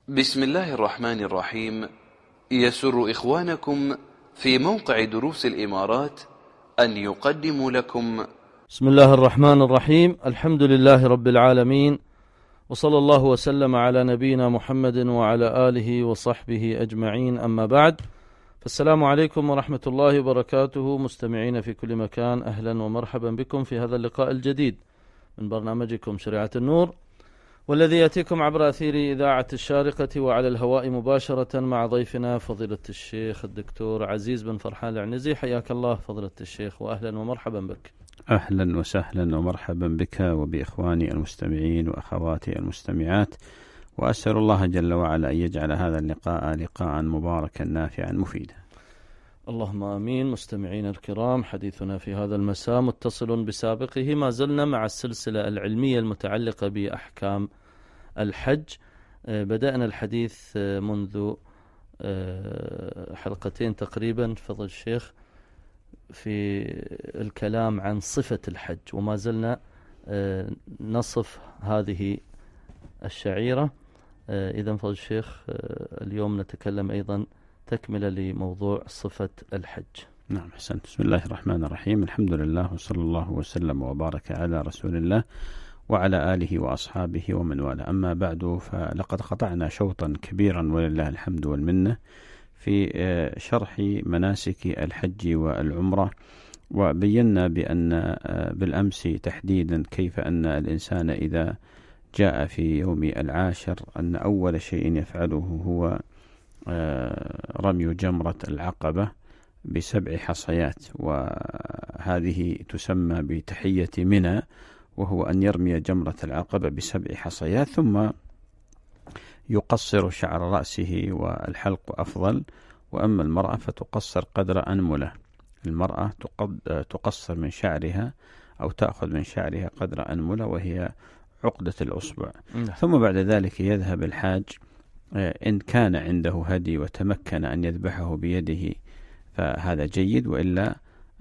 بسم الله الرحمن الرحيم. يسر إخوانكم في موقع دروس الإمارات أن يقدموا لكم بسم الله الرحمن الرحيم. الحمد لله رب العالمين، وصلى الله وسلم على نبينا محمد وعلى آله وصحبه أجمعين، أما بعد، فالسلام عليكم ورحمة الله وبركاته. مستمعين في كل مكان، أهلا ومرحبا بكم في هذا اللقاء الجديد من برنامجكم شريعة النور، والذي يأتيكم عبر أثير إذاعة الشارقة وعلى الهواء مباشرة مع ضيفنا فضيلة الشيخ الدكتور عزيز بن فرحان العنزي. حياك الله فضيلة الشيخ، وأهلا ومرحبا بك. أهلا وسهلا ومرحبا بك وبإخواني المستمعين وأخواتي المستمعات، وأسأل الله جل وعلا أن يجعل هذا اللقاء لقاء مباركا نافعا مفيدا. اللهم آمين. مستمعين الكرام، حديثنا في هذا المساء متصل بسابقه، ما زلنا مع السلسلة العلمية المتعلقة بأحكام الحج. بدأنا الحديث منذ حلقتين تقريبا فضل الشيخ في الكلام عن صفة الحج، وما زلنا نصف هذه الشعيرة. إذن فضل الشيخ اليوم نتكلم أيضا تكملة لموضوع صفة الحج. نعم، حسنت. بسم الله الرحمن الرحيم. الحمد لله، وصلى الله وسلم وبارك على رسول الله وعلى آله وأصحابه ومن والاه. أما بعد، فلقد قطعنا شوطا كبيرا ولله الحمد والمنة في شرح مناسك الحج والعمرة، وبينا بأن بالأمس تحديدا كيف أن الإنسان إذا جاء في يوم العاشر أن أول شيء يفعله هو رمي جمرة العقبة ب7 حصيات، وهذه تسمى بتحية منى، وهو أن يرمي جمرة العقبة ب7 حصيات، ثم يقصر شعر رأسه، والحلق أفضل. وأما المرأة فتقصر قدر أنملة. المرأة تقصر من شعرها أو تأخذ من شعرها قدر أنملة، وهي عقدة الأصبع. ثم بعد ذلك يذهب الحاج، إن كان عنده هدي وتمكن أن يذبحه بيده فهذا جيد، وإلا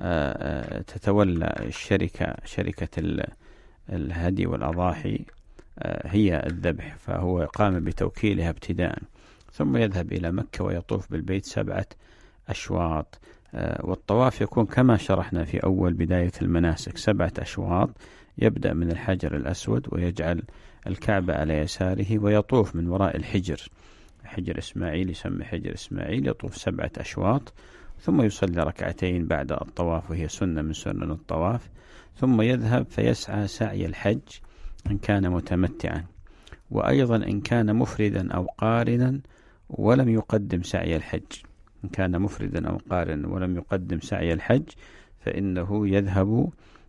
تتولى شركة الهدي والأضاحي هي الذبح، فهو قام بتوكيلها ابتداء. ثم يذهب إلى مكة ويطوف بالبيت 7 أشواط. والطواف يكون كما شرحنا في أول بداية المناسك 7 أشواط. يبدأ من الحجر الأسود ويجعل الكعبة على يساره، ويطوف من وراء حجر إسماعيل، يسمى حجر إسماعيل، يطوف 7 أشواط، ثم يصلي ركعتين بعد الطواف، وهي سنة من سنن الطواف. ثم يذهب فيسعى سعي الحج إن كان متمتعا، وأيضا إن كان مفردا أو قارنا ولم يقدم سعي الحج. إن كان مفردا أو قارنا ولم يقدم سعي الحج فإنه يذهب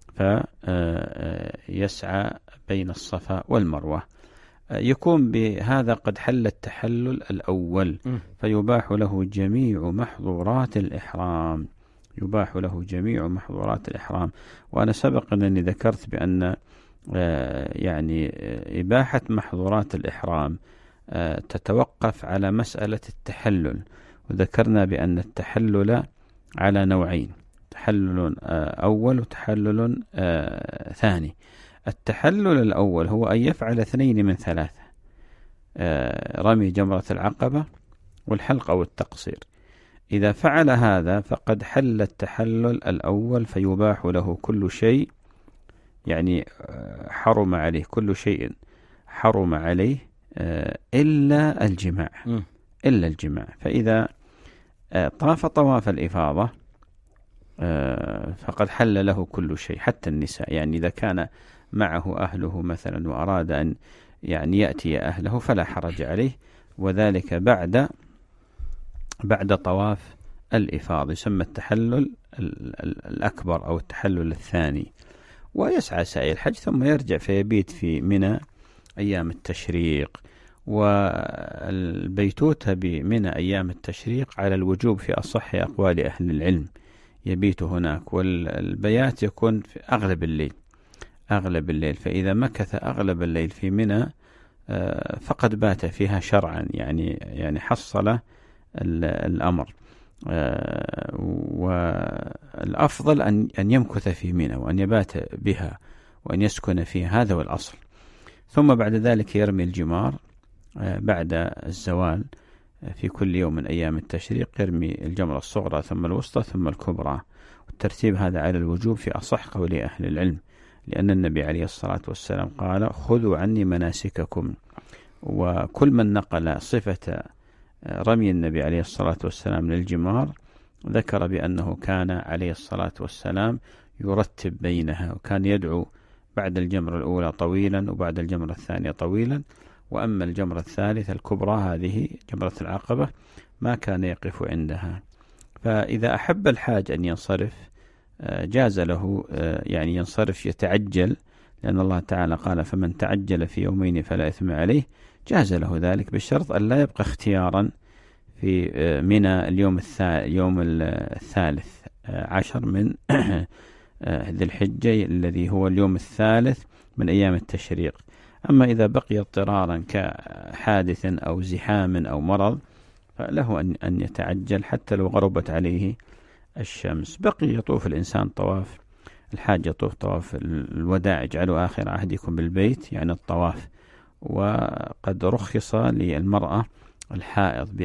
فيسعى بين الصفا والمروة. يكون بهذا قد حل التحلل الأول، فيباح له جميع محظورات الإحرام. يباح له جميع محظورات الإحرام. وأنا سبق أنني ذكرت بأن يعني إباحة محظورات الإحرام تتوقف على مسألة التحلل، وذكرنا بأن التحلل على نوعين: تحلل أول وتحلل ثاني. التحلل الأول هو أن يفعل 2 من 3: رمي جمرة العقبة والحلق أو التقصير. إذا فعل هذا فقد حل التحلل الأول، فيباح له كل شيء، يعني حرم عليه كل شيء حرم عليه إلا الجماع. إلا الجماع. فإذا طاف طواف الإفاضة فقد حل له كل شيء حتى النساء. يعني إذا كان معه أهله مثلا وأراد أن يعني يأتي أهله فلا حرج عليه، وذلك بعد طواف الإفاضة، يسمى التحلل الأكبر أو التحلل الثاني. ويسعى سعي الحج، ثم يرجع فيبيت في منى أيام التشريق. والبيتوتة بمنى أيام التشريق على الوجوب في أصح أقوال أهل العلم، يبيت هناك، والبيات يكون في أغلب الليل. فإذا مكث أغلب الليل في منى فقد بات فيها شرعا، يعني حصل الأمر. والأفضل أن يمكث في منى وأن يبات بها وأن يسكن فيها، هذا هو الأصل. ثم بعد ذلك يرمي الجمار بعد الزوال في كل يوم من أيام التشريق يرمي الجمرة الصغرى ثم الوسطى ثم الكبرى. والترتيب هذا على الوجوب في أصح قول أهل العلم، لأن النبي عليه الصلاة والسلام قال: خذوا عني مناسككم. وكل من نقل صفة رمي النبي عليه الصلاة والسلام للجمار ذكر بأنه كان عليه الصلاة والسلام يرتب بينها، وكان يدعو بعد الجمرة الأولى طويلا وبعد الجمرة الثانية طويلا، وأما الجمرة الثالثة الكبرى هذه جمرة العقبة ما كان يقف عندها. فإذا أحب الحاج أن ينصرف جاز له يعني ينصرف يتعجل، لأن الله تعالى قال: فمن تعجل في يومين فلا إثم عليه. جاز له ذلك بشرط أن لا يبقى اختيارا في منى اليوم الثالث عشر من ذي الحجة الذي هو اليوم الثالث من أيام التشريق. أما إذا بقي اضطرارا كحادث أو زحام أو مرض فله أن يتعجل حتى لو غربت عليه الشمس. بقي يطوف الإنسان طواف الحاج، يطوف طواف الوداع: اجعلوا آخر عهدكم بالبيت، يعني الطواف. وقد رخص للمرأة الحائض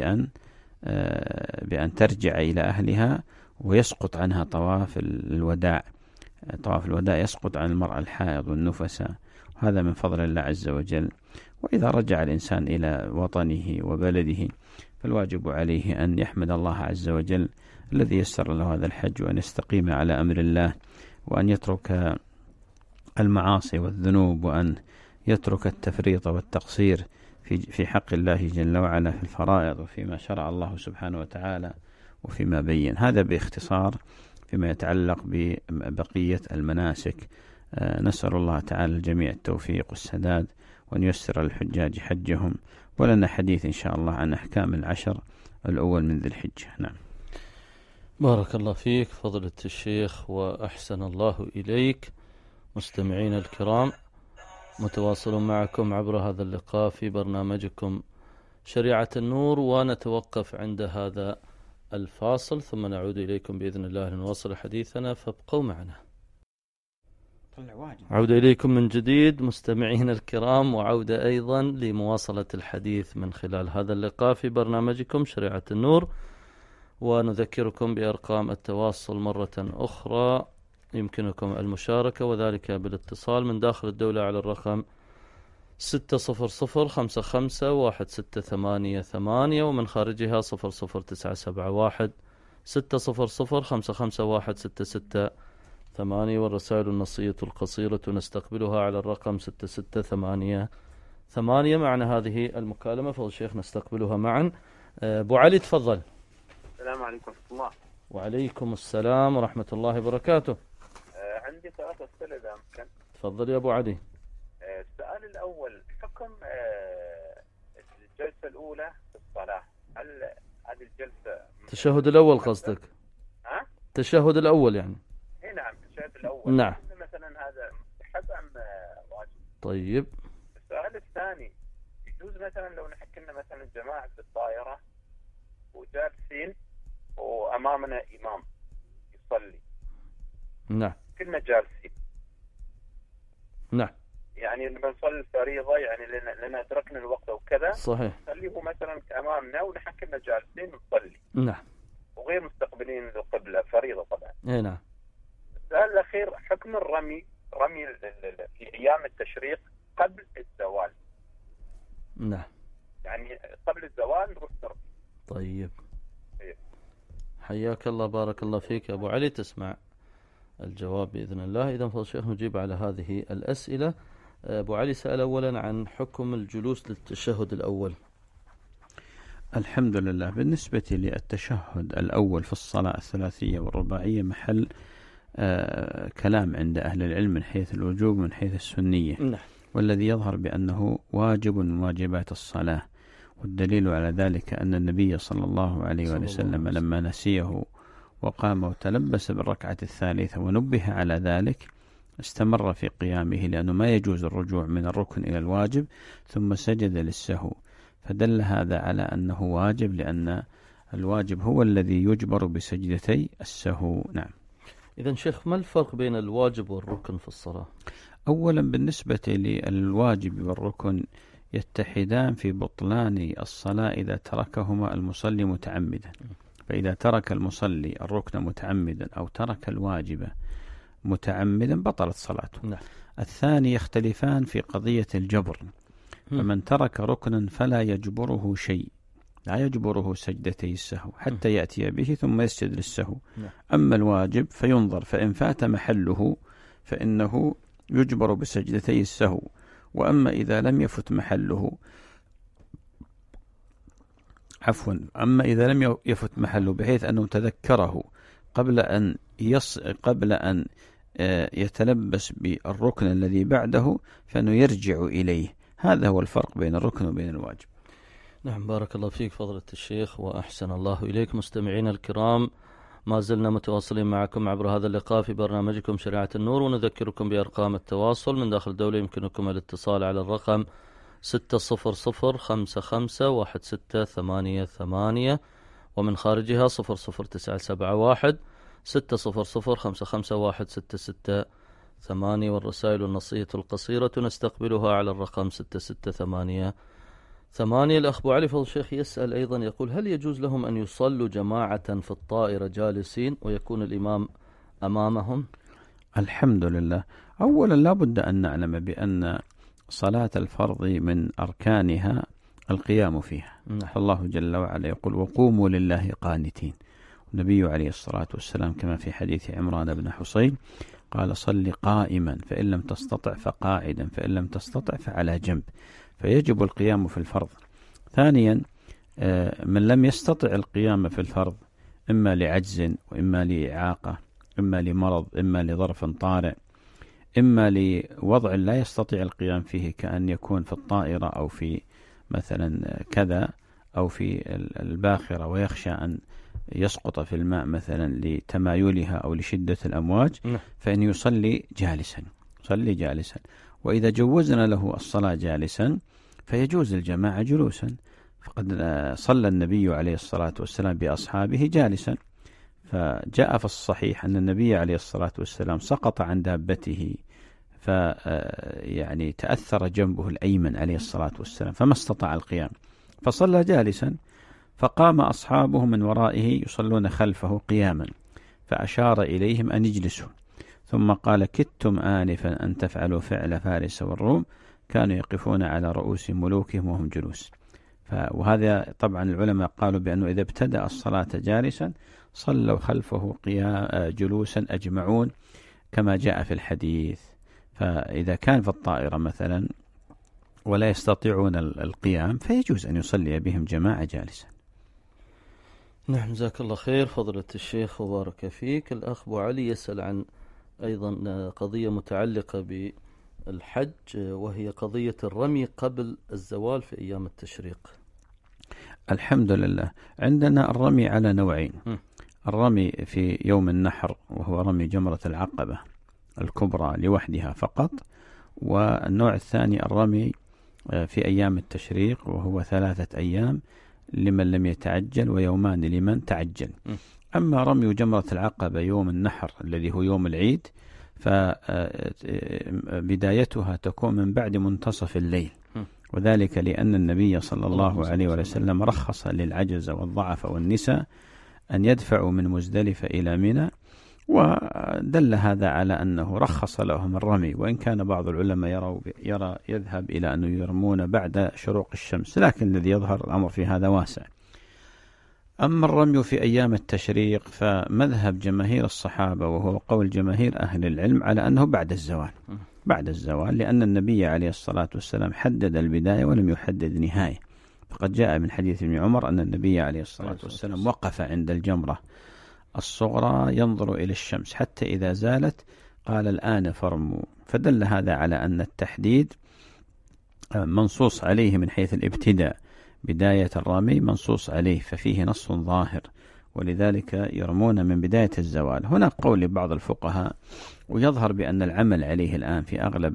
بأن ترجع إلى أهلها ويسقط عنها طواف الوداع. طواف الوداع يسقط عن المرأة الحائض والنفساء، هذا من فضل الله عز وجل. وإذا رجع الإنسان إلى وطنه وبلده فالواجب عليه أن يحمد الله عز وجل الذي يسر له هذا الحج، وأن يستقيم على أمر الله، وأن يترك المعاصي والذنوب، وأن يترك التفريط والتقصير في حق الله جل وعلا في الفرائض وفيما شرع الله سبحانه وتعالى وفيما بين. هذا باختصار فيما يتعلق ببقية المناسك. نسأل الله تعالى الجميع التوفيق والسداد، وأن ييسر للحجاج حجهم. ولنا حديث إن شاء الله عن أحكام العشر الأول من ذي الحجة. نعم. بارك الله فيك فضيلة الشيخ وأحسن الله إليك. مستمعين الكرام، متواصلون معكم عبر هذا اللقاء في برنامجكم شريعة النور، ونتوقف عند هذا الفاصل ثم نعود إليكم بإذن الله لنواصل حديثنا، فابقوا معنا. عودة إليكم من جديد مستمعين الكرام، وعودة أيضا لمواصلة الحديث من خلال هذا اللقاء في برنامجكم شريعة النور. ونذكركم بأرقام التواصل مرة أخرى، يمكنكم المشاركة وذلك بالاتصال من داخل الدولة على الرقم 600551688 ومن خارجها 00971 600551688. والرسائل النصية القصيرة نستقبلها على الرقم 6688. معنا هذه المكالمة فضل الشيخ نستقبلها معا. أبو علي تفضل. السلام عليكم ورحمة الله. وعليكم السلام ورحمة الله وبركاته. عندي 3 أسئلة إذا أمكن. تفضل يا أبو علي. السؤال الأول: حكم الجلسة الأولى في الصلاة، هل هذه الجلسة التشهد الأول قصدك؟ التشهد الأول يعني؟ إيه نعم، التشهد الأول. نعم. مثلا هذا مستحب أم واجب؟ طيب. السؤال الثاني: يجوز مثلا لو نحكينا مثلا جماعة بالطائرة وجالسين وأمامنا إمام يصلي. نعم. كلنا جالسين. نعم. يعني لما نصلي الفريضة يعني لنا أدركنا الوقت وكذا. صحيح. نصليه مثلا أمامنا ونحن كنا جالسين نصلي. نعم. وغير مستقبلين القبلة، فريضة طبعا. اي نعم. السؤال الأخير: حكم رمي في أيام التشريق قبل الزوال. نعم. يعني قبل الزوال نروح نرمي. طيب. حياك الله، بارك الله فيك يا أبو علي. تسمع الجواب بإذن الله. إذا فضل الشيخ نجيب على هذه الأسئلة. أبو علي سأل أولا عن حكم الجلوس للتشهد الأول. الحمد لله. بالنسبة للتشهد الأول في الصلاة الثلاثية والرباعية محل كلام عند أهل العلم من حيث الوجوب من حيث السنية. نعم. والذي يظهر بأنه واجب من واجبات الصلاة، والدليل على ذلك أن النبي صلى الله عليه وسلم لما نسيه وقام وتلبس بالركعة الثالثة ونبه على ذلك استمر في قيامه، لأنه ما يجوز الرجوع من الركن إلى الواجب ثم سجد للسهو، فدل هذا على أنه واجب، لأن الواجب هو الذي يجبر بسجدتي السهو. نعم. إذن شيخ، ما الفرق بين الواجب والركن في الصلاة؟ أولا بالنسبة للواجب والركن يتحدان في بطلان الصلاة إذا تركهما المصلي متعمدا. فإذا ترك المصلي الركن متعمدا أو ترك الواجب متعمدا بطلت صلاته. الثاني يختلفان في قضية الجبر، فمن ترك ركنا فلا يجبره شيء، لا يجبره سجدتي السهو حتى يأتي به ثم يسجد للسهو. أما الواجب فينظر، فإن فات محله فإنه يجبر بسجدتي السهو، وأما إذا لم يفت محله أما إذا لم يفت محله بحيث أنه تذكره قبل أن يتلبس بالركن الذي بعده فإنه يرجع إليه. هذا هو الفرق بين الركن وبين الواجب. نعم، بارك الله فيك فضيلة الشيخ وأحسن الله إليك. مستمعينا الكرام، ما زلنا متواصلين معكم عبر هذا اللقاء في برنامجكم شريعة النور، ونذكركم بأرقام التواصل من داخل الدولة. يمكنكم الاتصال على الرقم 600-5688، ومن خارجها 00971 600-55-166. والرسائل النصية القصيرة نستقبلها على الرقم 6688. الأخ أبو علي فضل الشيخ يسأل أيضا، يقول: هل يجوز لهم أن يصلوا جماعة في الطائرة جالسين ويكون الإمام أمامهم؟ الحمد لله. أولا لا بد أن نعلم بأن صلاة الفرض من أركانها القيام فيها. الله جل وعلا يقول: وقوموا لله قانتين. النبي عليه الصلاة والسلام كما في حديث عمران بن حصين قال: صل قائما، فإن لم تستطع فقاعدا، فإن لم تستطع فعلى جنب. فيجب القيام في الفرض. ثانيا، من لم يستطع القيام في الفرض إما لعجز وإما لإعاقة، إما لمرض، إما لظرف طارئ، إما لوضع لا يستطيع القيام فيه، كأن يكون في الطائرة أو في مثلا كذا أو في الباخرة ويخشى أن يسقط في الماء مثلا لتمايلها أو لشدة الأمواج، فإن يصلي جالسا. وإذا جوزنا له الصلاة جالسا فيجوز الجماعة جلوسا، فقد صلى النبي عليه الصلاة والسلام بأصحابه جالسا، فجاء في الصحيح أن النبي عليه الصلاة والسلام سقط عن دابته يعني تأثر جنبه الأيمن عليه الصلاة والسلام فما استطاع القيام، فصلى جالسا، فقام أصحابه من ورائه يصلون خلفه قياما، فأشار إليهم أن يجلسوا، ثم قال: كدتم آنفا أن تفعلوا فعل فارس والروم، كانوا يقفون على رؤوس ملوكهم وهم جلوس. وهذا طبعا العلماء قالوا بأنه إذا ابتدأ الصلاة جالسا صلوا خلفه جلوسا أجمعون كما جاء في الحديث. فإذا كان في الطائرة مثلا ولا يستطيعون القيام فيجوز أن يصلي بهم جماعة جالسا. نعم، جزاك الله خير فضيلة الشيخ وبارك فيك. الأخ أبو علي يسأل عن أيضا قضية متعلقة بالحج، وهي قضية الرمي قبل الزوال في أيام التشريق. الحمد لله. عندنا الرمي على نوعين: الرمي في يوم النحر وهو رمي جمرة العقبة الكبرى لوحدها فقط، والنوع الثاني الرمي في أيام التشريق وهو 3 أيام لمن لم يتعجل ويومان لمن تعجل. أما رمي جمرة العقبة يوم النحر الذي هو يوم العيد فبدايتها تكون من بعد منتصف الليل، وذلك لأن النبي صلى الله عليه وسلم رخص للعجز والضعف والنساء أن يدفعوا من مزدلفة إلى منى، ودل هذا على أنه رخص لهم الرمي، وإن كان بعض العلماء يذهب إلى أنه يرمون بعد شروق الشمس، لكن الذي يظهر الأمر في هذا واسع. أما الرمي في أيام التشريق فمذهب جماهير الصحابة وهو قول جماهير أهل العلم على أنه بعد الزوال، لأن النبي عليه الصلاة والسلام حدد البداية ولم يحدد نهاية. فقد جاء من حديث ابن عمر أن النبي عليه الصلاة والسلام وقف عند الجمرة الصغرى ينظر إلى الشمس حتى إذا زالت قال: الآن فرموا. فدل هذا على أن التحديد منصوص عليه من حيث الابتداء، بداية الرمي منصوص عليه، ففيه نص ظاهر، ولذلك يرمون من بداية الزوال. هناك قول لبعض الفقهاء ويظهر بأن العمل عليه الآن في أغلب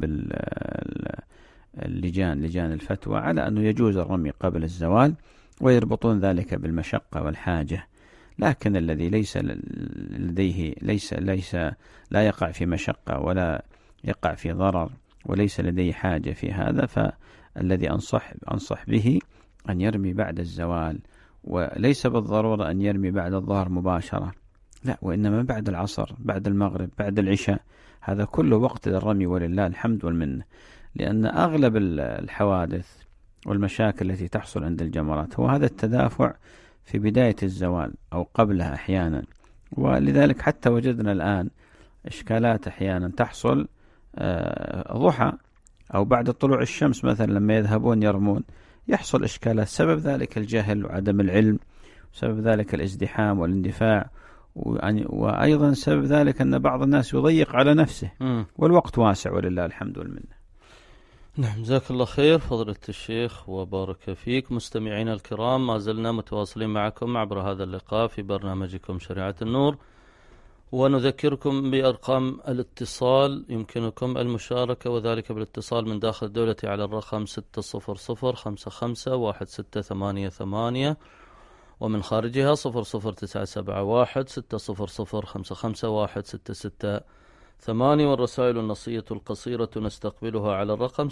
لجان الفتوى على أنه يجوز الرمي قبل الزوال، ويربطون ذلك بالمشقة والحاجة، لكن الذي ليس لديه لا يقع في مشقة ولا يقع في ضرر وليس لديه حاجة في هذا، الذي أنصح به أن يرمي بعد الزوال، وليس بالضرورة أن يرمي بعد الظهر مباشرة، لا، وإنما بعد العصر، بعد المغرب، بعد العشاء، هذا كله وقت للرمي ولله الحمد والمنة. لأن أغلب الحوادث والمشاكل التي تحصل عند الجمرات هو هذا التدافع في بداية الزوال أو قبلها أحيانا، ولذلك حتى وجدنا الآن إشكالات أحيانا تحصل ضحى أو بعد طلوع الشمس مثلا، لما يذهبون يرمون يحصل إشكالات، سبب ذلك الجهل وعدم العلم، سبب ذلك الازدحام والاندفاع، وأيضا سبب ذلك أن بعض الناس يضيق على نفسه والوقت واسع ولله الحمد والمنة. نعم، جزاك الله خير فضيلة الشيخ وبارك فيك. مستمعينا الكرام، ما زلنا متواصلين معكم عبر هذا اللقاء في برنامجكم شريعة النور، ونذكركم بأرقام الاتصال. يمكنكم المشاركة وذلك بالاتصال من داخل الدولة على الرقم 600551688، ومن خارجها 00971 600551668، والرسائل النصية القصيرة نستقبلها على الرقم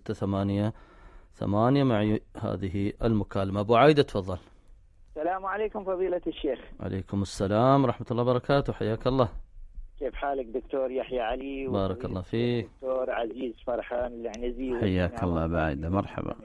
6688. معي هذه المكالمة. أبو عايدة تفضل. السلام عليكم فضيلة الشيخ. عليكم السلام ورحمة الله وبركاته، حياك الله. كيف حالك دكتور يحيى علي؟ بارك الله فيك. دكتور عزيز فرحان العنزي. حياك الله بعد، مرحبا.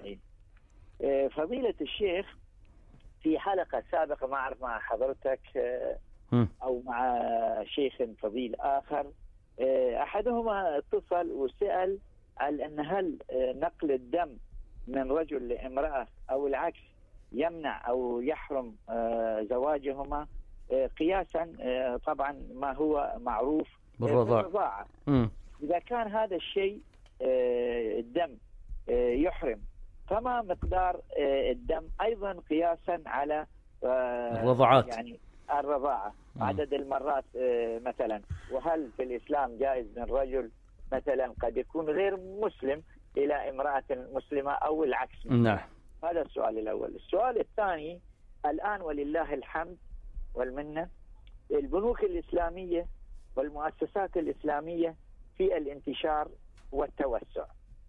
فضيلة الشيخ، في حلقة سابقة ما أعرف مع حضرتك أو مع شيخ فضيل آخر، أحدهما اتصل وسأل على أن هل نقل الدم من رجل لامرأة أو العكس يمنع أو يحرم زواجهما، قياسا طبعا ما هو معروف بالرضاعة. إذا كان هذا الشيء الدم يحرم، فما مقدار الدم أيضا قياسا على الرضاعات، يعني الرضاعة، عدد المرات مثلا. وهل في الإسلام جائز من رجل مثلا قد يكون غير مسلم إلى امرأة مسلمة أو العكس؟ نعم، هذا السؤال الأول. السؤال الثاني، الآن ولله الحمد والمنة البنوك الإسلامية والمؤسسات الإسلامية في الانتشار والتوسع،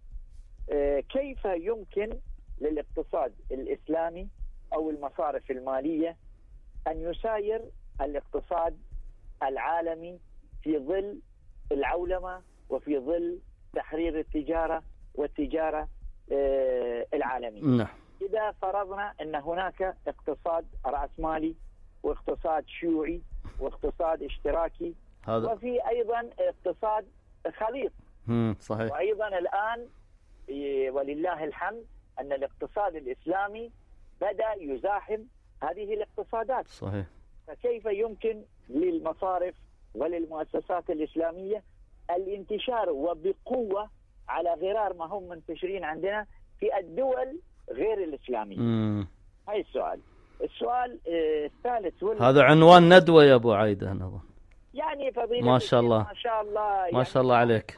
كيف يمكن للاقتصاد الإسلامي أو المصارف المالية أن يساير الاقتصاد العالمي في ظل العولمة وفي ظل تحرير التجارة والتجارة العالمية؟ نعم. إذا فرضنا أن هناك اقتصاد رأسمالي واقتصاد شيوعي واقتصاد اشتراكي، وفي أيضا اقتصاد خليط. صحيح. وأيضا الآن ولله الحمد أن الاقتصاد الإسلامي بدأ يزاحم هذه الاقتصادات. صحيح. فكيف يمكن للمصارف وللمؤسسات الإسلامية الانتشار وبقوة على غرار ما هم منتشرين عندنا في الدول غير الإسلامية؟ هاي السؤال. السؤال الثالث هذا عنوان ندوة يا أبو عايدة نظن. يعني فضيلة ما شاء الله، ما شاء الله، ما شاء الله عليك.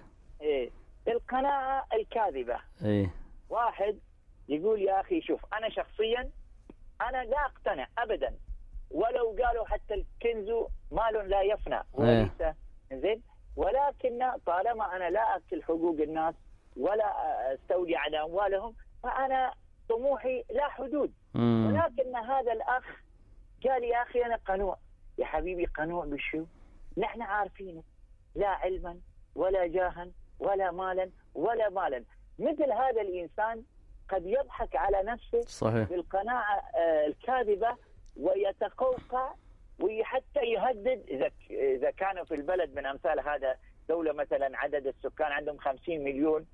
القناعة الكاذبة. واحد يقول يا أخي شوف، أنا شخصيا أنا لا أقتنع أبدا ولو قالوا حتى الكنز مال لا يفنى وليس زين، ولكن طالما أنا لا أكل حقوق الناس ولا أستولي على أموالهم، فأنا طموحي لا حدود. ولكن هذا الأخ قال يا أخي أنا قنوع. يا حبيبي قنوع بشو؟ نحن عارفينه، لا علما ولا جاها ولا مالا ولا مالا. مثل هذا الإنسان قد يضحك على نفسه. صحيح. بالقناعة الكاذبة ويتقوقع وحتى يهدد. إذا كانوا في البلد من أمثال هذا دولة مثلا عدد السكان عندهم 50 مليون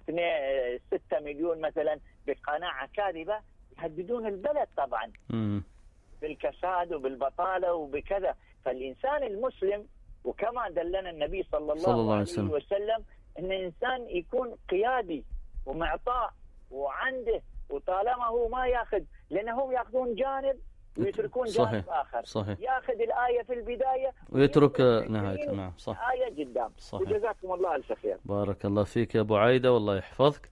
و6 مليون مثلا، بقناعة كاذبة يهددون البلد طبعا بالكساد وبالبطالة وبكذا. فالإنسان المسلم، وكما دلنا النبي صلى الله عليه وسلم، أن الإنسان يكون قيادي ومعطاء وعنده، وطالما هو ما ياخذ، لأنهم ياخذون جانب ويتركون جانب آخر. صحيح. ياخذ الآية في البداية ويترك نهاية. نعم صح. آية قدام. صحيح. وجزاكم الله ألف خير. بارك الله فيك يا أبو عايدة والله يحفظك.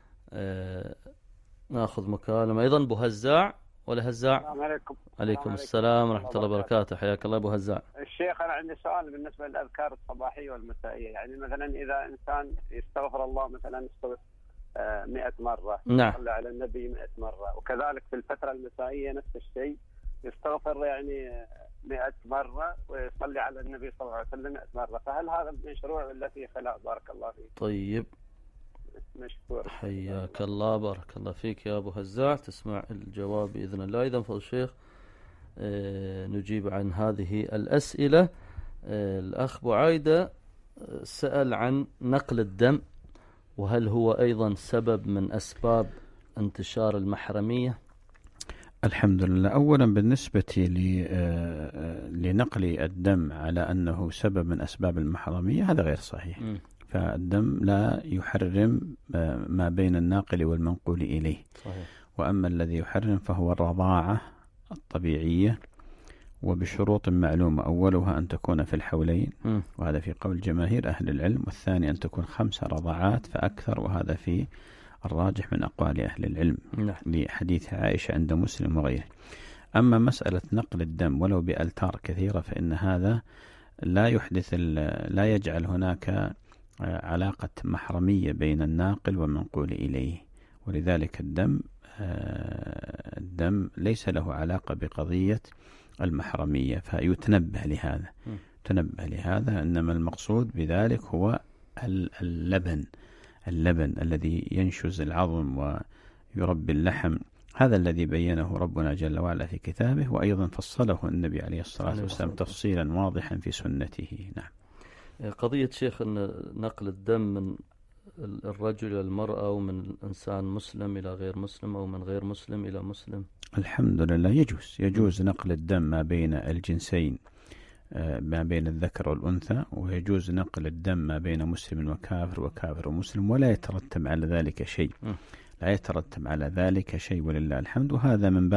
ناخذ مكالمة أيضا. أبو هزاع ولا هزاع؟ السلام عليكم. عليكم السلام ورحمة الله وبركاته، حياك الله أبو هزاع. الشيخ أنا عندي سؤال بالنسبة للأذكار الصباحية والمسائية. يعني مثلا إذا إنسان يستغفر الله مثلا 100 مرة، نعم. يصلي على النبي 100 مرة، وكذلك في الفترة المسائية نفس الشيء، يستغفر يعني 100 مرة ويصلي على النبي صلى الله عليه وسلم 100 مرة. فهل هذا مشروع ولا فيه خلاف؟ بارك الله فيك. طيب، مشكور. حياك الله، بارك الله فيك يا أبو هزاع. تسمع الجواب بإذن الله. إذن فضل الشيخ نجيب عن هذه الأسئلة. الأخ بعيدة سأل عن نقل الدم، وهل هو أيضا سبب من أسباب انتشار المحرمية؟ الحمد لله. أولا بالنسبة لنقل الدم على أنه سبب من أسباب المحرمية، هذا غير صحيح. فالدم لا يحرم ما بين الناقل والمنقول إليه. صحيح. وأما الذي يحرم فهو الرضاعة الطبيعية، وبشروط معلومة. أولها أن تكون في الحولين، وهذا في قول جماهير أهل العلم. والثاني أن تكون 5 رضعات فأكثر، وهذا في الراجح من أقوال أهل العلم لحديث عائشة عند مسلم وغيره. أما مسألة نقل الدم ولو بألتار كثيرة فإن هذا لا يجعل هناك علاقة محرمية بين الناقل والمنقول إليه. ولذلك الدم ليس له علاقة بقضية المحرمية، فيتنبه لهذا. إنما المقصود بذلك هو اللبن الذي ينشز العظم ويربي اللحم، هذا الذي بينه ربنا جل وعلا في كتابه، وأيضا فصله النبي عليه الصلاة والسلام تفصيلا واضحا في سنته. نعم. قضية شيخ أن نقل الدم من الرجل إلى المرأة، ومن الإنسان مسلم إلى غير مسلم، أو من غير مسلم إلى مسلم، الحمد لله يجوز نقل الدم ما بين الجنسين، ما بين الذكر والأنثى، ويجوز نقل الدم ما بين مسلم وكافر وكافر ومسلم، ولا يترتب على ذلك شيء. ولله الحمد. وهذا من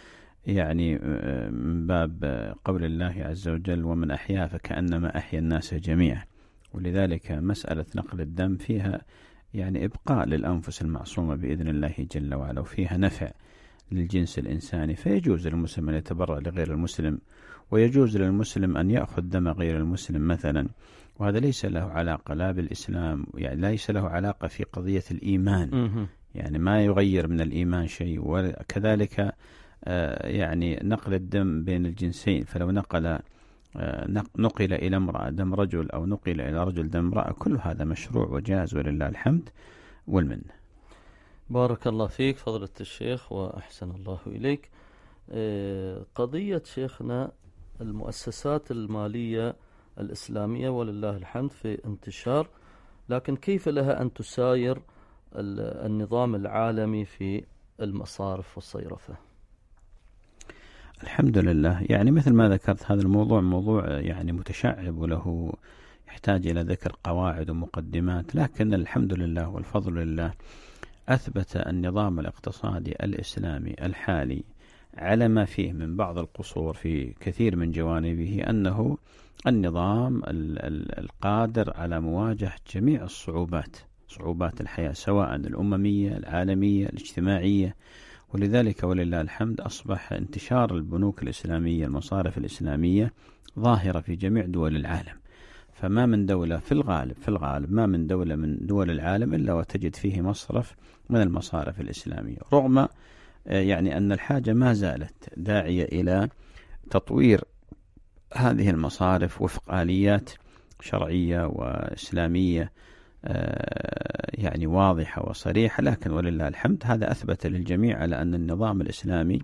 باب قول الله عز وجل: ومن أحيا فكأنما أحيا الناس جميعا. ولذلك مسألة نقل الدم فيها إبقاء للأنفس المعصومة بإذن الله جل وعلا، وفيها نفع للجنس الإنساني. فيجوز للمسلم أن يتبرأ لغير المسلم، ويجوز للمسلم أن يأخذ دم غير المسلم مثلا. وهذا ليس له علاقة لا بالإسلام، ليس له علاقة في قضية الإيمان، ما يغير من الإيمان شيء. وكذلك نقل الدم بين الجنسين، فلو نقل إلى امرأة دم رجل، أو نقل إلى رجل دم امرأة، كل هذا مشروع وجاز، ولله الحمد والمن. بارك الله فيك فضيلة الشيخ وأحسن الله إليك. قضية شيخنا المؤسسات المالية الإسلامية ولله الحمد في انتشار، لكن كيف لها أن تساير النظام العالمي في المصارف والصيرفة؟ الحمد لله. مثل ما ذكرت، هذا الموضوع موضوع متشعب، وله يحتاج إلى ذكر قواعد ومقدمات. لكن الحمد لله والفضل لله أثبت النظام الاقتصادي الإسلامي الحالي على ما فيه من بعض القصور في كثير من جوانبه أنه النظام القادر على مواجهة جميع صعوبات الحياة، سواء الأممية، العالمية، الاجتماعية. ولذلك ولله الحمد أصبح انتشار البنوك الإسلامية، المصارف الإسلامية، ظاهرة في جميع دول العالم. فما من دولة في الغالب ما من دولة من دول العالم إلا وتجد فيه مصرف من المصارف الإسلامية، رغم أن الحاجة ما زالت داعية إلى تطوير هذه المصارف وفق آليات شرعية وإسلامية واضحة وصريحة. لكن ولله الحمد هذا أثبت للجميع على أن النظام الإسلامي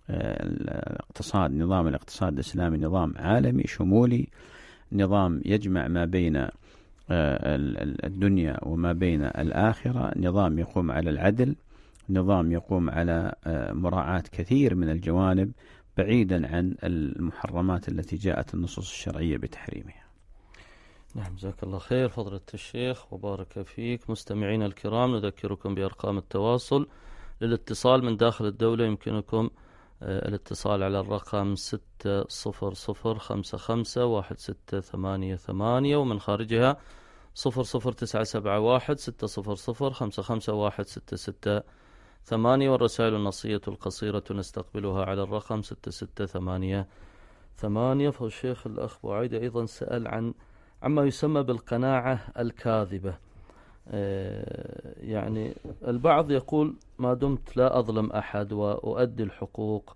نظام الاقتصاد الإسلامي نظام عالمي شمولي، نظام يجمع ما بين الدنيا وما بين الآخرة، نظام يقوم على العدل، نظام يقوم على مراعاة كثير من الجوانب بعيدا عن المحرمات التي جاءت النصوص الشرعية بتحريمها. نعم، جزاك الله خير فضيلة الشيخ وبارك فيك. مستمعين الكرام، نذكركم بأرقام التواصل للاتصال من داخل الدولة. يمكنكم الاتصال على الرقم 600551688، ومن خارجها 00971 600 551 والرسائل النصية القصيرة نستقبلها على الرقم 6688. فالشيخ الأخ بعيد أيضا سأل عما يسمى بالقناعة الكاذبة. يعني البعض يقول ما دمت لا أظلم أحد وأؤدي الحقوق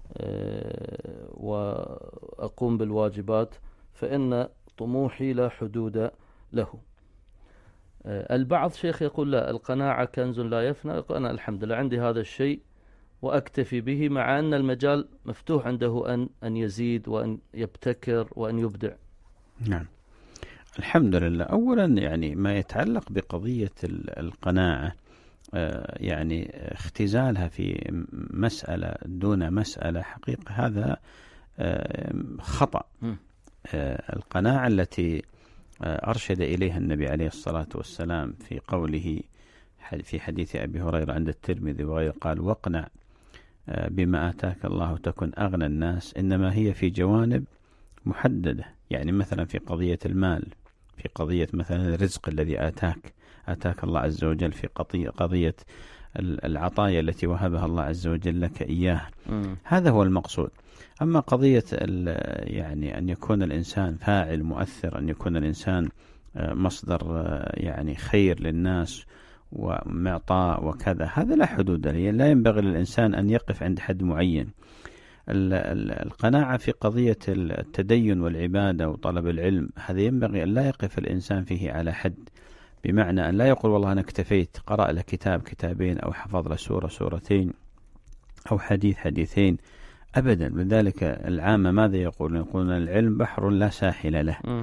وأقوم بالواجبات فإن طموحي لا حدود له. البعض شيخ يقول لا، القناعة كنز لا يفنى، أنا الحمد لله عندي هذا الشيء وأكتفي به، مع أن المجال مفتوح عنده أن يزيد وأن يبتكر وأن يبدع. نعم الحمد لله. أولا يعني ما يتعلق بقضية القناعة، يعني اختزالها في مسألة دون مسألة حقيقة هذا خطأ. القناعة التي أرشد إليها النبي عليه الصلاة والسلام في قوله في حديث أبي هريرة عند الترمذي وغيره قال واقنع بما آتاك الله تكن أغنى الناس، إنما هي في جوانب محددة. يعني مثلا في قضية المال، في قضية مثلا الرزق الذي آتاك الله عز وجل، في قضية العطايا التي وهبها الله عز وجل لك إياها، هذا هو المقصود. أما قضية يعني أن يكون الإنسان فاعل مؤثر، أن يكون الإنسان مصدر يعني خير للناس ومعطاء وكذا، هذا لا حدود له، لا ينبغي للإنسان أن يقف عند حد معين. القناعة في قضية التدين والعبادة وطلب العلم، هذا ينبغي أن لا يقف الإنسان فيه على حد، بمعنى أن لا يقول والله أنا اكتفيت، قرأ له كتاب كتابين أو حفظ له سورة سورتين أو حديثين، أبدا. لذلك العامة ماذا يقولون العلم بحر لا ساحل له.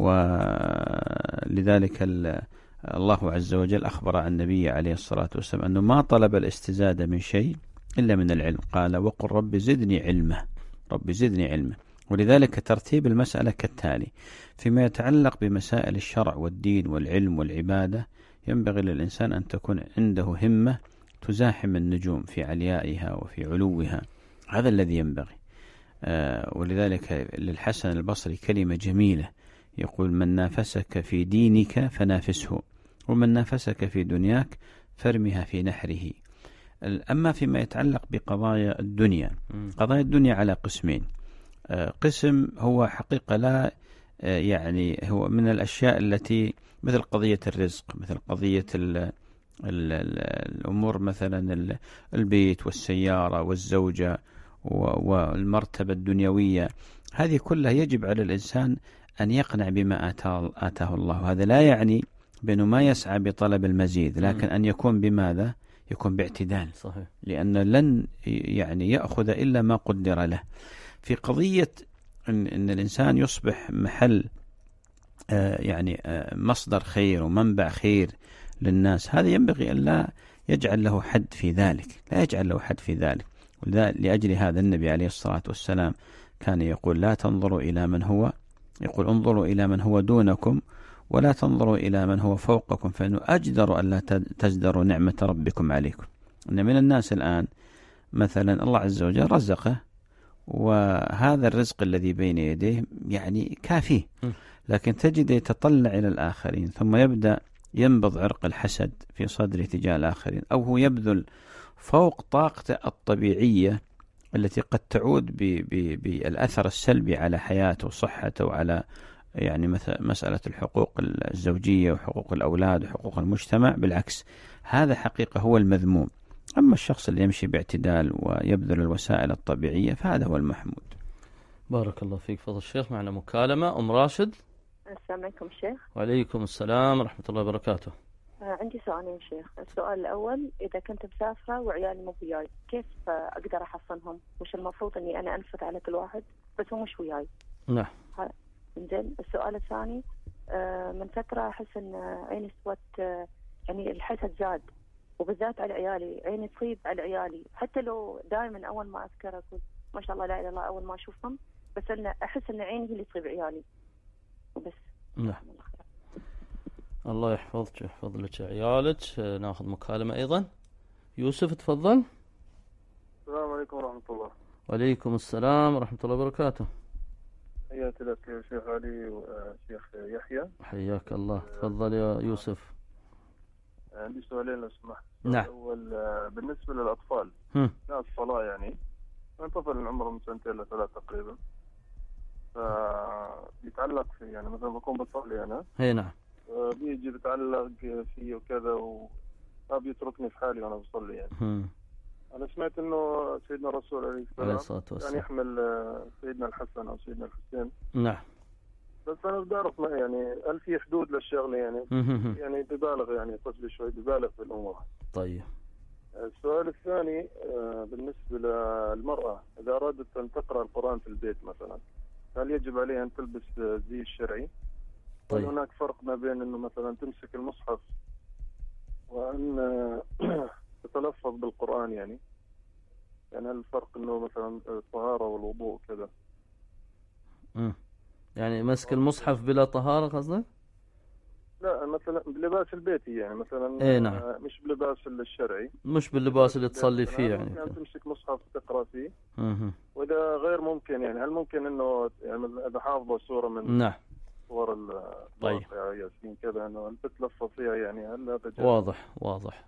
ولذلك الله عز وجل أخبر عن النبي عليه الصلاة والسلام أنه ما طلب الاستزادة من شيء إلا من العلم، قال وقل رب زدني علمه، رب زدني علمه. ولذلك ترتيب المسألة كالتالي: فيما يتعلق بمسائل الشرع والدين والعلم والعبادة ينبغي للإنسان أن تكون عنده همة تزاحم النجوم في عليائها وفي علوها، هذا الذي ينبغي. ولذلك للحسن البصري كلمة جميلة يقول من نافسك في دينك فنافسه، ومن نافسك في دنياك فارمها في نحره. أما فيما يتعلق بقضايا الدنيا، قضايا الدنيا على قسمين. قسم هو حقيقة لا يعني هو من الأشياء التي مثل قضية الرزق، مثل قضية الأمور مثلا البيت والسيارة والزوجة والمرتبة الدنيوية، هذه كلها يجب على الإنسان أن يقنع بما آتاه الله. هذا لا يعني بأنه ما يسعى بطلب المزيد، لكن أن يكون بماذا؟ يكون باعتدال. صحيح. لأن لن يعني يأخذ إلا ما قدر له. في قضية أن الإنسان يصبح محل يعني مصدر خير ومنبع خير للناس، هذا ينبغي أن لا يجعل له حد في ذلك، لا يجعل له حد في ذلك. لأجل هذا النبي عليه الصلاة والسلام كان يقول لا تنظروا إلى من هو، يقول انظروا إلى من هو دونكم ولا تنظروا إلى من هو فوقكم، فإنه أجدر أن لا تزدروا نعمة ربكم عليكم. إن من الناس الآن مثلا الله عز وجل رزقه، وهذا الرزق الذي بين يديه يعني كافيه، لكن تجد يتطلع إلى الآخرين، ثم يبدأ ينبض عرق الحسد في صدره تجاه الآخرين، أو هو يبذل فوق طاقته الطبيعية التي قد تعود بالأثر السلبي على حياته وصحته وعلى يعني مسألة الحقوق الزوجية وحقوق الأولاد وحقوق المجتمع. بالعكس، هذا حقيقة هو المذموم. أما الشخص اللي يمشي باعتدال ويبذل الوسائل الطبيعية فهذا هو المحمود. بارك الله فيك. فضل الشيخ، معنا مكالمة. أم راشد. السلام عليكم شيخ. وعليكم السلام ورحمة الله وبركاته. عندي سؤالين شيخ. السؤال الأول، إذا كنت مسافرة وعيالي مو وياي كيف أقدر أحصنهم؟ مش المفروض أني أنا أنفق على كل واحد بس هو مش وياي؟ نعم. زين. السؤال الثاني، من فترة أحس أن عيني سوت، يعني الحسد زاد، وبالذات على عيالي، عيني تصيب على عيالي، حتى لو دائما أول ما أذكر أقول ما شاء الله لا إله إلا الله أول ما أشوفهم، بس أنا أحس أن عيني هي اللي تصيب عيالي وبس. نعم. الله يحفظك ويحفظ لك عيالك. ناخذ مكالمة أيضا. يوسف تفضل. السلام عليكم ورحمة الله. وعليكم السلام ورحمة الله وبركاته. حياك لك يا شيخ علي وشيخ يحيى. حياك الله. تفضل يا يوسف. عندي سؤالين لو سمحت. نعم. الأول بالنسبة للأطفال ناس الصلاة، يعني طفل من عمره من 2 إلى 3 تقريبا، فيتعلق في يعني مثلا بكون بصلي أنا. هي نعم. بيجي بتعلق فيه وكذا وبيتركني في حالي وأنا بصلي يعني. أنا سمعت إنه سيدنا الرسول عليه الصلاة والسلام يعني يحمل سيدنا الحسن أو سيدنا الحسين. نعم. بس أنا بدي أعرف يعني هل في حدود للشغلة يعني؟ يعني ببالغ يعني طفل شوي ببالغ في الأمور. طيب. السؤال الثاني بالنسبة للمرأة إذا أرادت أن تقرأ القرآن في البيت مثلا هل يجب عليها أن تلبس الزي الشرعي؟ طيب. هناك فرق ما بين أنه مثلا تمسك المصحف وأن تتلفظ بالقرآن يعني هل الفرق أنه مثلا الطهارة والوضوء كذا؟ يعني مسك المصحف بلا طهارة قصدك؟ لا مثلا بلباس البيتي يعني مثلا نعم. مش بلباس الشرعي، مش باللباس اللي تصلي فيه يعني تمسك مصحف تقرأ فيه. وإذا غير ممكن يعني هل ممكن إنه يعني إذا حافظة سورة من نعم صور الواقع ياسين كذا إنه هل تتلفظ فيها يعني هل هذا واضح.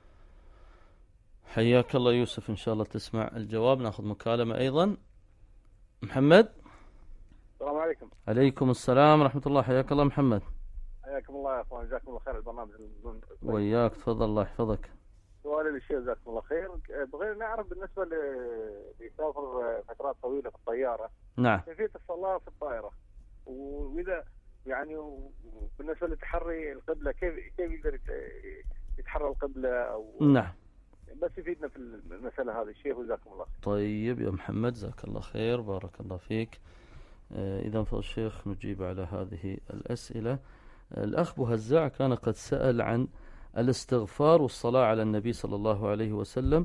حياك الله يوسف، إن شاء الله تسمع الجواب. نأخذ مكالمة أيضا. محمد. السلام عليكم. عليكم السلام ورحمة الله. حياك الله محمد. حياكم الله يا اخوان، جزاكم الله خير البرنامج. وياك، تفضل الله يحفظك. سؤالي للشيخ جزاكم الله خير، بغينا نعرف بالنسبه اللي يسافر فترات طويله في الطياره نعم كيفيه الصلاه في الطائره، واذا يعني بالنسبه لتحري القبله كيف يقدر يتحرى القبله او نعم بس يفيدنا في المساله هذه الشيخ وجزاكم الله. طيب يا محمد، جزاك الله خير، بارك الله فيك. إذا فالشيخ نجيب على هذه الأسئلة. الأخ بهزاع كان قد سأل عن الاستغفار والصلاة على النبي صلى الله عليه وسلم.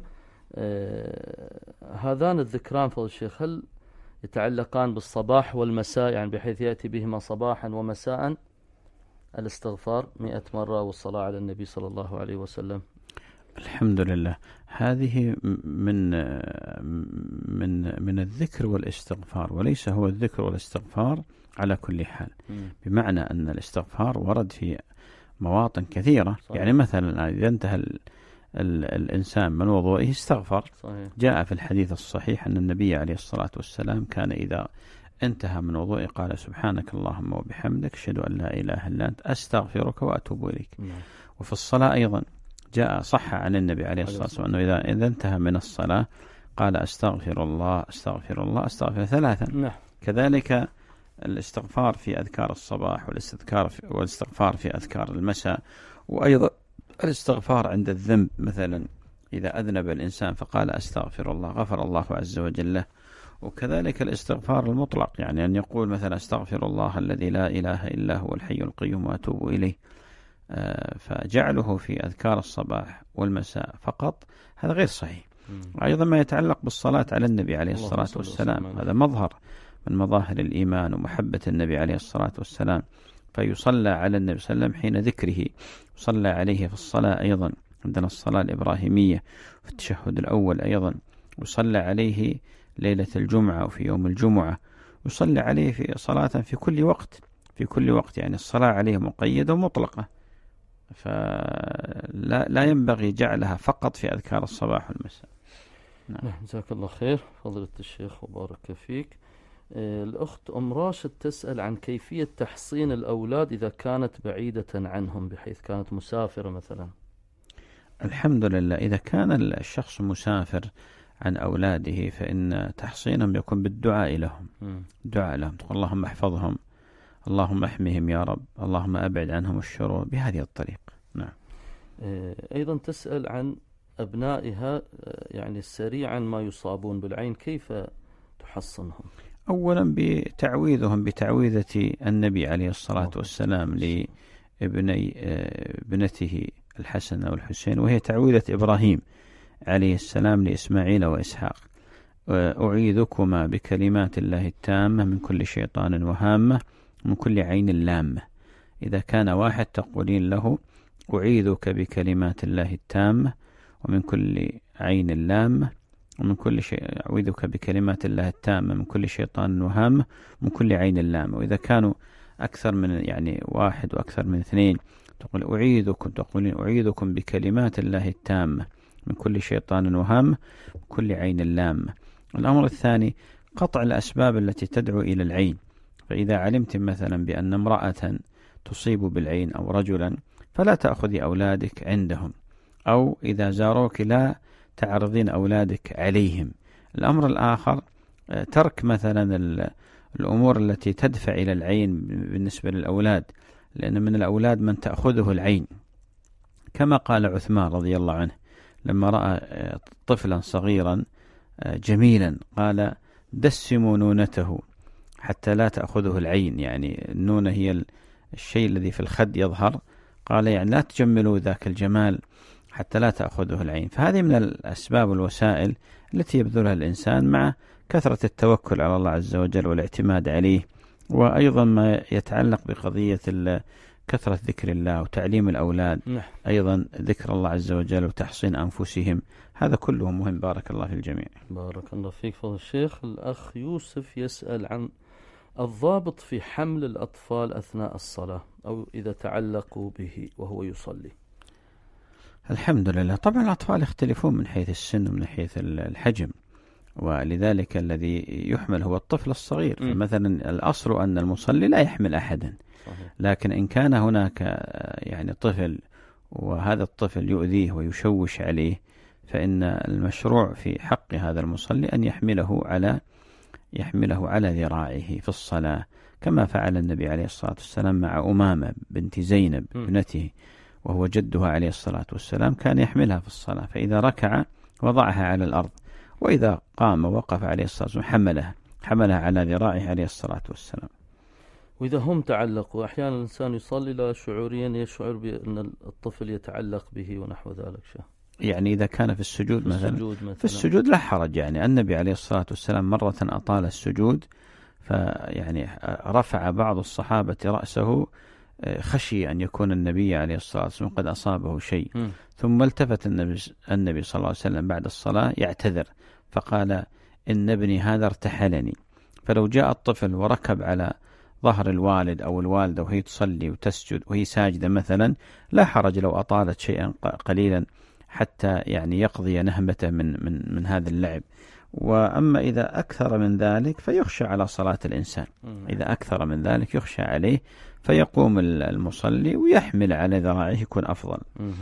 هذان الذكران فضل الشيخ هل يتعلقان بالصباح والمساء، يعني بحيث يأتي بهما صباحا ومساء الاستغفار 100 مرة والصلاة على النبي صلى الله عليه وسلم؟ الحمد لله. هذه من الذكر والاستغفار، وليس هو الذكر والاستغفار على كل حال. بمعنى أن الاستغفار ورد في مواطن كثيرة. صحيح. يعني مثلا إذا انتهى الإنسان من وضوئه استغفر. صحيح. جاء في الحديث الصحيح أن النبي عليه الصلاة والسلام كان إذا انتهى من وضوئه قال سبحانك اللهم وبحمدك أشهد أن لا إله إلا أنت أستغفرك وأتوب إليك. وفي الصلاة أيضا جاء صح عن النبي عليه الصلاة والسلام أنه إذا انتهى من الصلاة قال أستغفر الله أستغفر الله أستغفر 3. كذلك الاستغفار في أذكار الصباح والاستغفار في أذكار المساء، وأيضا الاستغفار عند الذنب. مثلا إذا أذنب الإنسان فقال أستغفر الله غفر الله عز وجل له. وكذلك الاستغفار المطلق، يعني أن يقول مثلا أستغفر الله الذي لا إله إلا هو الحي القيوم وأتوب إليه. فجعله في أذكار الصباح والمساء فقط هذا غير صحيح. أيضا ما يتعلق بالصلاة على النبي عليه الصلاة والسلام هذا مظهر من مظاهر الإيمان ومحبة النبي عليه الصلاة والسلام. فيصلى على النبي صلى الله عليه وسلم حين ذكره، يصلى عليه في الصلاة أيضا. عندنا الصلاة الإبراهيمية في التشهد الأول أيضا، وصلى عليه ليلة الجمعة وفي يوم الجمعة، يصلى عليه في صلاة في كل وقت يعني الصلاة عليه مقيدة ومطلقة. فلا ينبغي جعلها فقط في أذكار الصباح والمساء. نعم جزاك الله خير فضيلة الشيخ وبارك فيك. الأخت أم راشد تسأل عن كيفية تحصين الأولاد إذا كانت بعيدة عنهم، بحيث كانت مسافرة مثلا. الحمد لله، إذا كان الشخص مسافر عن أولاده فإن تحصينهم يكون بالدعاء لهم. دعاء لهم، تقول اللهم احفظهم، اللهم احمهم يا رب، اللهم أبعد عنهم الشرور، بهذه الطريقة. نعم. أيضا تسأل عن أبنائها، يعني سريعا ما يصابون بالعين، كيف تحصنهم؟ أولا بتعويذهم بتعويذة النبي عليه الصلاة والسلام ابنته الحسن والحسين، وهي تعويذة إبراهيم عليه السلام لإسماعيل وإسحاق. أعيذكما بكلمات الله التامة من كل شيطان وهامة من كل عين لامة. إذا كان واحد تقولين له أعيذك بكلمات الله التامة ومن كل عين لامة ومن كل شيء، أعوذك بكلمات الله التامة من كل شيطان وهامة من كل عين لامة. وإذا كانوا أكثر من يعني واحد وأكثر من 2 تقولين أعيذكم بكلمات الله التامة من كل شيطان وهامة من كل عين لامة. الأمر الثاني قطع الأسباب التي تدعو إلى العين. فإذا علمت مثلا بأن امرأة تصيب بالعين أو رجلا فلا تأخذي أولادك عندهم، أو إذا زاروك لا تعرضين أولادك عليهم. الأمر الآخر ترك مثلا الأمور التي تدفع إلى العين بالنسبة للأولاد، لأن من الأولاد من تأخذه العين، كما قال عثمان رضي الله عنه لما رأى طفلا صغيرا جميلا قال دسموا نونته حتى لا تأخذه العين، يعني النونة هي الشيء الذي في الخد يظهر، قال يعني لا تجملوا ذاك الجمال حتى لا تأخذه العين. فهذه من الأسباب والوسائل التي يبذلها الإنسان مع كثرة التوكل على الله عز وجل والاعتماد عليه، وأيضا ما يتعلق بقضية كثرة ذكر الله وتعليم الأولاد، أيضا ذكر الله عز وجل وتحصين أنفسهم، هذا كله مهم. بارك الله في الجميع. بارك الله فيك فضل الشيخ. الأخ يوسف يسأل عن الضابط في حمل الأطفال أثناء الصلاة أو إذا تعلقوا به وهو يصلي. الحمد لله. طبعا الأطفال يختلفون من حيث السن ومن حيث الحجم، ولذلك الذي يحمل هو الطفل الصغير. فمثلا الأصل أن المصلي لا يحمل أحدا، لكن إن كان هناك يعني طفل وهذا الطفل يؤذيه ويشوش عليه، فإن المشروع في حق هذا المصلي أن يحمله على ذراعه في الصلاة، كما فعل النبي عليه الصلاة والسلام مع أمامة بنت زينب ابنته، وهو جدها عليه الصلاة والسلام، كان يحملها في الصلاة، فإذا ركع وضعها على الأرض، وإذا قام وقف عليه الصلاة والسلام حملها على ذراعه عليه الصلاة والسلام. وإذا هم تعلقوا، أحيانا الإنسان يصلي لا شعوريا يشعر بأن الطفل يتعلق به ونحو ذلك يعني إذا كان في السجود مثلا في السجود لا حرج. يعني النبي عليه الصلاة والسلام مرة أطال السجود، فيعني رفع بعض الصحابة رأسه خشي أن يكون النبي عليه الصلاة والسلام قد أصابه شيء، ثم التفت النبي صلى الله عليه وسلم بعد الصلاة يعتذر فقال إن ابني هذا ارتحلني. فلو جاء الطفل وركب على ظهر الوالد أو الوالدة وهي تصلي وتسجد وهي ساجدة مثلا، لا حرج لو أطالت شيئا قليلا حتى يعني يقضي نهمته من هذا اللعب. وأما إذا أكثر من ذلك فيخشى على صلاة الإنسان، إذا أكثر من ذلك يخشى عليه فيقوم المصلي ويحمل على ذراعه يكون أفضل.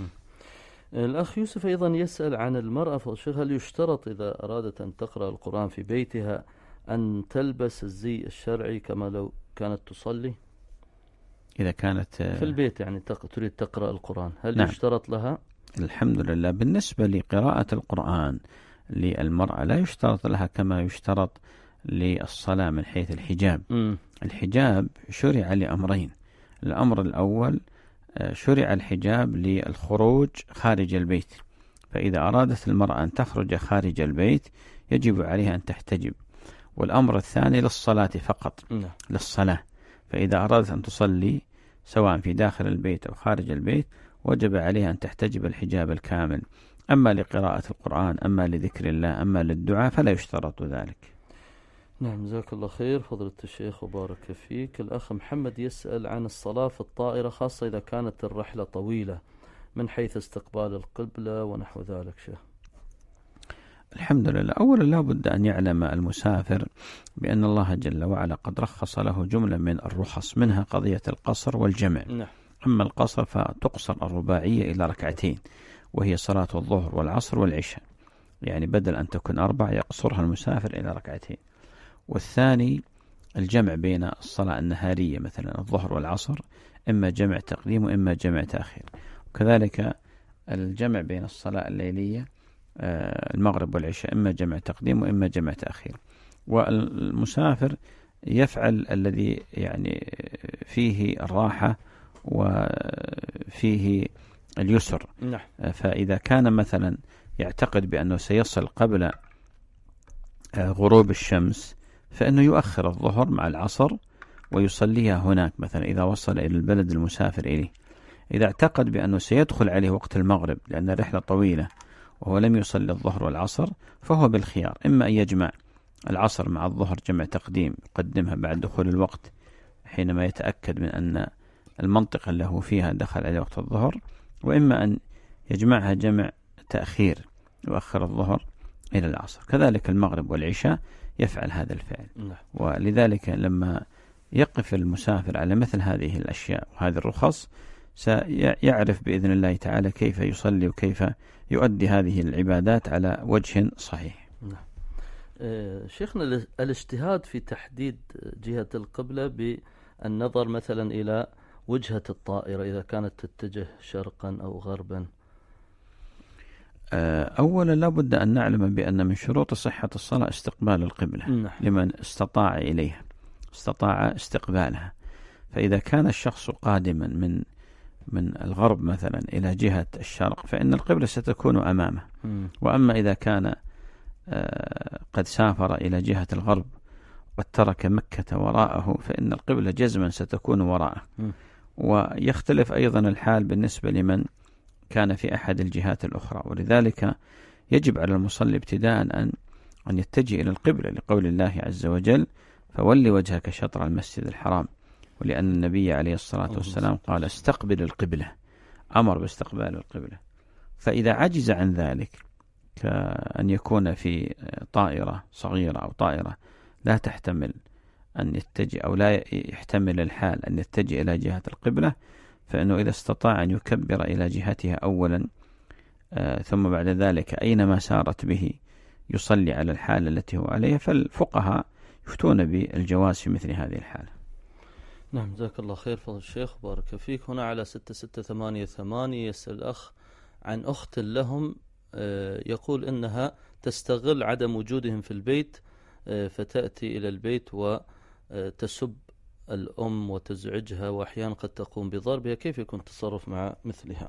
الأخ يوسف أيضا يسأل عن المرأة فالشيخ، هل يشترط إذا أرادت أن تقرأ القرآن في بيتها أن تلبس الزي الشرعي كما لو كانت تصلي؟ إذا كانت في البيت يعني تريد تقرأ القرآن، هل يشترط لها؟ الحمد لله. بالنسبة لقراءة القرآن للمرأة لا يشترط لها كما يشترط للصلاة من حيث الحجاب. الحجاب شرع لأمرين. الأمر الأول شرع الحجاب للخروج خارج البيت، فإذا أرادت المرأة أن تخرج خارج البيت يجب عليها أن تحتجب. والأمر الثاني للصلاة فقط، للصلاة، فإذا أرادت أن تصلي سواء في داخل البيت أو خارج البيت وجب عليها أن تحتجب الحجاب الكامل. أما لقراءة القرآن، أما لذكر الله، أما للدعاء فلا يشترط ذلك. نعم، جزاك الله خير فضيلة الشيخ وبارك فيك. الأخ محمد يسأل عن الصلاة في الطائرة، خاصة إذا كانت الرحلة طويلة من حيث استقبال القبلة ونحو ذلك شيخ. الحمد لله. أولا لا بد أن يعلم المسافر بأن الله جل وعلا قد رخص له جملة من الرخص، منها قضية القصر والجمع. أما القصر فتقصر الرباعية إلى ركعتين، وهي صلاة الظهر والعصر والعشاء، يعني بدل أن تكون 4 يقصرها المسافر إلى ركعتين. والثاني الجمع بين الصلاة النهارية مثلا الظهر والعصر، إما جمع تقديم وإما جمع تأخير. وكذلك الجمع بين الصلاة الليلية المغرب والعشاء، إما جمع تقديم وإما جمع تأخير. والمسافر يفعل الذي يعني فيه الراحة وفيه اليسر. فإذا كان مثلا يعتقد بأنه سيصل قبل غروب الشمس فإنه يؤخر الظهر مع العصر ويصليها هناك مثلا إذا وصل إلى البلد المسافر إليه. إذا اعتقد بأنه سيدخل عليه وقت المغرب لأن الرحلة طويلة وهو لم يصلي الظهر والعصر، فهو بالخيار، إما أن يجمع العصر مع الظهر جمع تقديم يقدمها بعد دخول الوقت حينما يتأكد من أن المنطقة اللي هو فيها دخل عليه وقت الظهر، وإما أن يجمعها جمع تأخير يؤخر الظهر إلى العصر. كذلك المغرب والعشاء يفعل هذا الفعل. ولذلك لما يقف المسافر على مثل هذه الأشياء وهذه الرخص سيعرف بإذن الله تعالى كيف يصلي وكيف يؤدي هذه العبادات على وجه صحيح. شيخنا، الاجتهاد في تحديد جهة القبلة بالنظر مثلا إلى وجهة الطائرة إذا كانت تتجه شرقا أو غربا. أولا لابد أن نعلم بأن من شروط صحة الصلاة استقبال القبلة لمن استطاع إليها، استطاع استقبالها. فإذا كان الشخص قادما من الغرب مثلا إلى جهة الشرق فإن القبلة ستكون أمامه. وأما إذا كان قد سافر إلى جهة الغرب قد ترك مكة وراءه فإن القبلة جزما ستكون وراءه. ويختلف أيضا الحال بالنسبة لمن كان في أحد الجهات الأخرى، ولذلك يجب على المصلي ابتداء أن يتجه إلى القبلة لقول الله عز وجل: فول وجهك شطر المسجد الحرام، ولأن النبي عليه الصلاة والسلام قال: استقبل القبلة، أمر باستقبال القبلة. فإذا عجز عن ذلك كأن يكون في طائرة صغيرة أو طائرة لا تحتمل أن يتجه أو لا يحتمل الحال أن يتجه إلى جهة القبلة، فإنه إذا استطاع أن يكبر إلى جهتها أولا ثم بعد ذلك أينما سارت به يصلي على الحالة التي هو عليها، فالفقهاء يفتون بالجواز في مثل هذه الحالة. نعم، جزاك الله خير فضل الشيخ، بارك فيك. هنا على 6688 يسأل الأخ عن أخت لهم يقول إنها تستغل عدم وجودهم في البيت فتأتي إلى البيت وتسب الأم وتزعجها وأحيانا قد تقوم بضربها، كيف يكون التصرف مع مثلها؟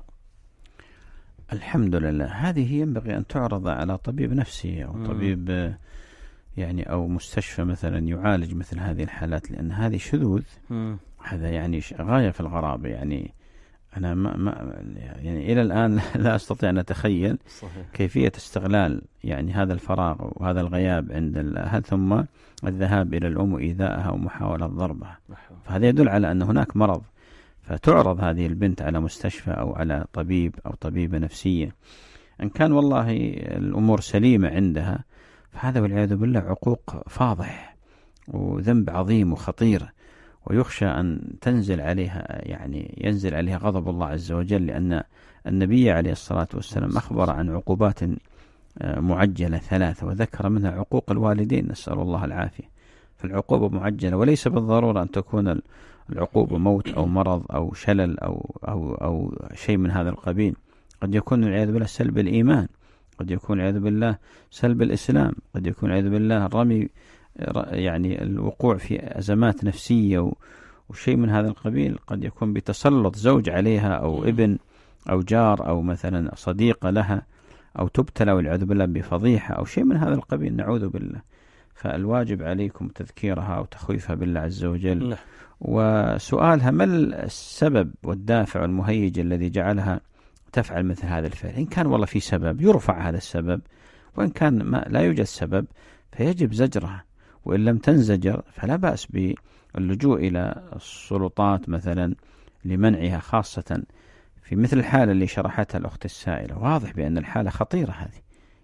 الحمد لله، هذه ينبغي أن تعرض على طبيب نفسي أو طبيب يعني أو مستشفى مثلا يعالج مثل هذه الحالات، لأن هذه شذوذ. هذا يعني غاية في الغرابة. يعني أنا يعني إلى الآن لا أستطيع أن أتخيل كيفية استغلال يعني هذا الفراغ وهذا الغياب عند الأهل ثم الذهاب إلى الأم وإيذائها ومحاولة ضربها. فهذا يدل على أن هناك مرض، فتعرض هذه البنت على مستشفى أو على طبيب أو طبيبة نفسية. إن كان والله الأمور سليمة عندها فهذا والعياذ بالله عقوق فاضح وذنب عظيم وخطير، ويخشى أن تنزل عليها يعني ينزل عليها غضب الله عز وجل، لأن النبي عليه الصلاة والسلام أخبر عن عقوبات معجلة 3 وذكر منها عقوق الوالدين، نسأل الله العافية. فالعقوبة معجلة، وليس بالضرورة أن تكون العقوبة موت أو مرض أو شلل أو شيء من هذا القبيل. قد يكون والعياذ بالله سلب الإيمان، قد يكون والعياذ بالله سلب الإسلام، قد يكون والعياذ بالله الرمي يعني الوقوع في أزمات نفسية وشيء من هذا القبيل، قد يكون بتسلط زوج عليها أو ابن أو جار أو مثلا صديقة لها، أو تبتلى والعياذ بالله بفضيحة أو شيء من هذا القبيل، نعوذ بالله. فالواجب عليكم تذكيرها وتخويفها بالله عز وجل، وسؤالها ما السبب والدافع والمهيج الذي جعلها تفعل مثل هذا الفعل. إن كان والله في سبب يرفع هذا السبب، وإن كان ما لا يوجد سبب فيجب زجرها، وإن لم تنزجر فلا بأس باللجوء إلى السلطات مثلا لمنعها، خاصة في مثل الحالة اللي شرحتها الأخت السائلة. واضح بأن الحالة خطيرة هذه،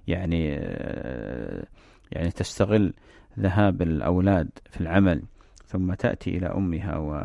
يعني تستغل ذهاب الأولاد في العمل ثم تأتي إلى أمها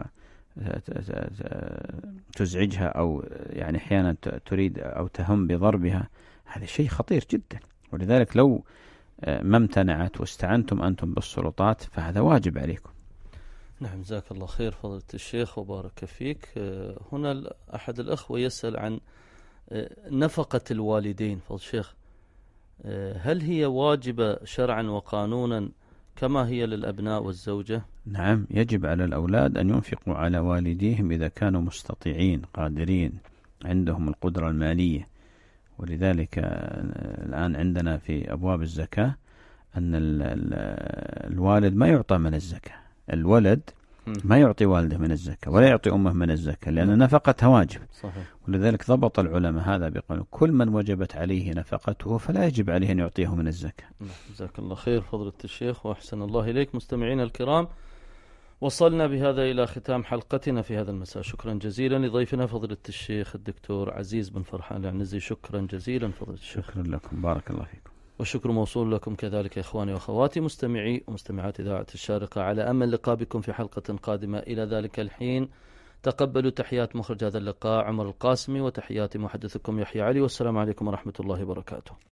وتزعجها أو يعني أحيانا تريد أو تهم بضربها. هذا شيء خطير جدا، ولذلك لو ما امتنعت واستعنتم أنتم بالسلطات فهذا واجب عليكم. نعم، جزاك الله خير فضيلة الشيخ وبارك فيك. هنا أحد الأخوة يسأل عن نفقة الوالدين. فضيلة الشيخ، هل هي واجبة شرعا وقانونا كما هي للأبناء والزوجة؟ نعم، يجب على الأولاد أن ينفقوا على والديهم إذا كانوا مستطيعين قادرين عندهم القدرة المالية. ولذلك الآن عندنا في أبواب الزكاة أن الوالد ما يعطى من الزكاة، الولد ما يعطي والده من الزكاة ولا يعطي أمه من الزكاة، لأن نفقتها واجب. صحيح. ولذلك ضبط العلماء هذا بقول كل من وجبت عليه نفقته فلا يجب عليه أن يعطيه من الزكاة. جزاك الله خير فضيلة الشيخ وأحسن الله إليك. مستمعين الكرام، وصلنا بهذا إلى ختام حلقتنا في هذا المساء. شكرا جزيلا لضيفنا فضيلة الشيخ الدكتور عزيز بن فرحان العنزي. شكرا جزيلا فضيلة الشيخ. شكرا لكم، بارك الله فيكم. والشكر موصول لكم كذلك إخواني وأخواتي مستمعي ومستمعات إذاعة الشارقة، على أمل لقاء بكم في حلقة قادمة. إلى ذلك الحين تقبلوا تحيات مخرج هذا اللقاء عمر القاسمي، وتحيات محدثكم يحيى علي، والسلام عليكم ورحمة الله وبركاته.